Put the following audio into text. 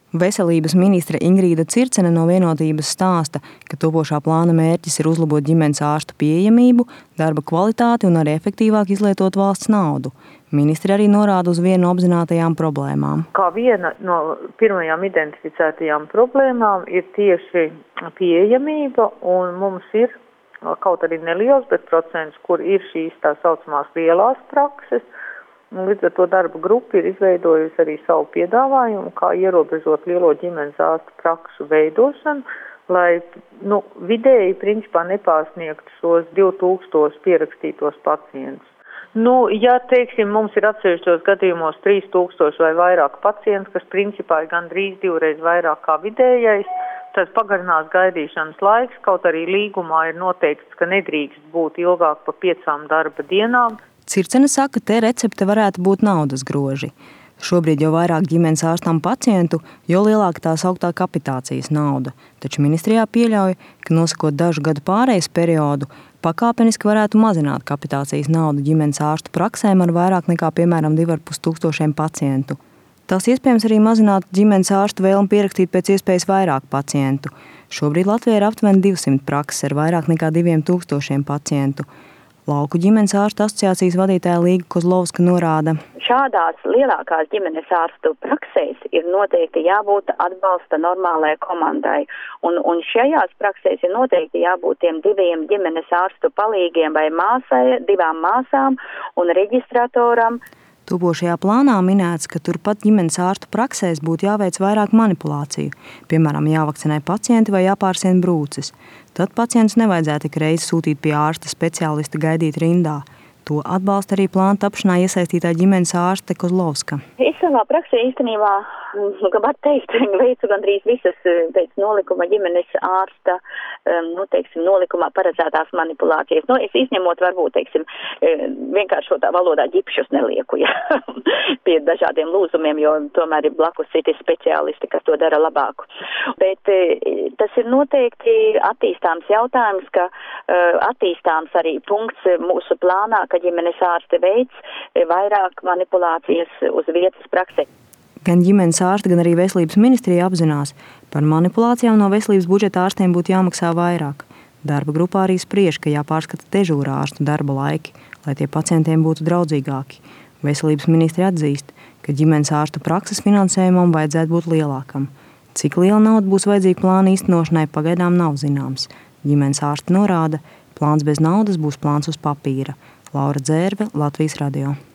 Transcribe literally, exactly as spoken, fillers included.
Veselības ministre Ingrīda Circene no Vienotības stāsta, ka topošā plāna mērķis ir uzlabot ģimenes ārstu pieejamību, darba kvalitāti un arī efektīvāk izlietot valsts naudu. Ministre arī norāda uz vienu no apzinātajām problēmām. Kā viena no pirmajām identificētajām problēmām ir tieši pieejamība, un mums ir kaut arī neliels, bet procents, kur ir šīs tā saucamās lielās prakses. Līdz ar to darba grupa ir izveidojusi arī savu piedāvājumu, kā ierobežot lielo ģimenes ārstu prakšu veidošanu, lai nu, vidēji principā nepārsniegtu šos divi tūkstoši pierakstītos pacientus. Nu, ja, teiksim, mums ir atsevišķos gadījumos trīs tūkstoši vai vairāk pacientu, kas principā ir gandrīz divreiz vairāk kā vidējais, tad pagarinās gaidīšanas laiks, kaut arī līgumā ir noteikts, ka nedrīkst būt ilgāk par piecām darba dienām. Circene saka, te recepte varētu būt naudas groži. Šobrīd jau vairāk ģimenes ārstam pacientu, jo lielāka tā sauktā kapitācijas nauda. Taču ministrijā pieļauj, ka nosakot dažu gadu pārejas periodu, pakāpeniski varētu mazināt kapitācijas naudu ģimenes ārstu praksēm ar vairāk nekā, piemēram, divi ar pus tūkstošiem pacientu. Tās iespējams arī mazināt ģimenes ārstu vēlmi pierakstīt pēc iespējas vairāk pacientu. Šobrīd Latvijā ir aptuveni divsimt prakses ar vairāk nekā diviem tūkstošiem pacientu. Lauku ģimenes ārstu asociācijas vadītāja Līga Kozlovska norāda. Šādās lielākās ģimenes ārstu praksēs ir noteikti jābūt atbalsta normālajai komandai. Un, un šajās praksēs ir noteikti jābūt tiem diviem ģimenes ārstu palīgiem vai māsai, divām māsām un reģistratoram. Topošajā plānā minēts, ka turpat ģimenes ārstu praksēs būtu jāveic vairāk manipulāciju, piemēram, jāvakcinē pacienti vai jāpārsien brūces. Tad pacients nevajadzētu tik reizi sūtīt pie ārsta speciālista gaidīt rindā. To atbalsta arī plāna tapšanā iesaistītā ģimenes ārste Kozlovska. Es savā praksē īstenībā, kā var teikt, veicu gandrīz visas pēc nolikuma ģimenes ārsta, nu, teiksim, nolikumā paredzētās manipulācijas. Nu, es izņemot varbūt, teiksim, vienkāršotā valodā ģipšus nelieku, ja, pie dažādiem lūzumiem, jo tomēr ir blakus citi speciālisti, kas to dara labāku. Bet tas ir noteikti attīstāms jautājums, ka attīstāms arī punkts mūsu plānā, ka ģimenes ārste veids vairāk manipulācijas uz vietas praksē. Gan ģimenes ārste, gan arī veselības ministrija apzinās, par manipulācijām no veselības budžeta ārstiem būtu jāmaksā vairāk. Darba grupā arī spriež, ka jāpārskata dežūra ārstu darba laiki, lai tie pacientiem būtu draudzīgāki. Veselības ministrija atzīst, ka ģimenes ārstu prakses finansējumam vajadzētu būt lielākam. Cik liela nauda būs vajadzīga plāna īstenošanai, pagaidām nav zināms. Ģimenes ārste norāda, plāns bez naudas būs plāns uz papīra. Laura Dzērve, Latvijas radio.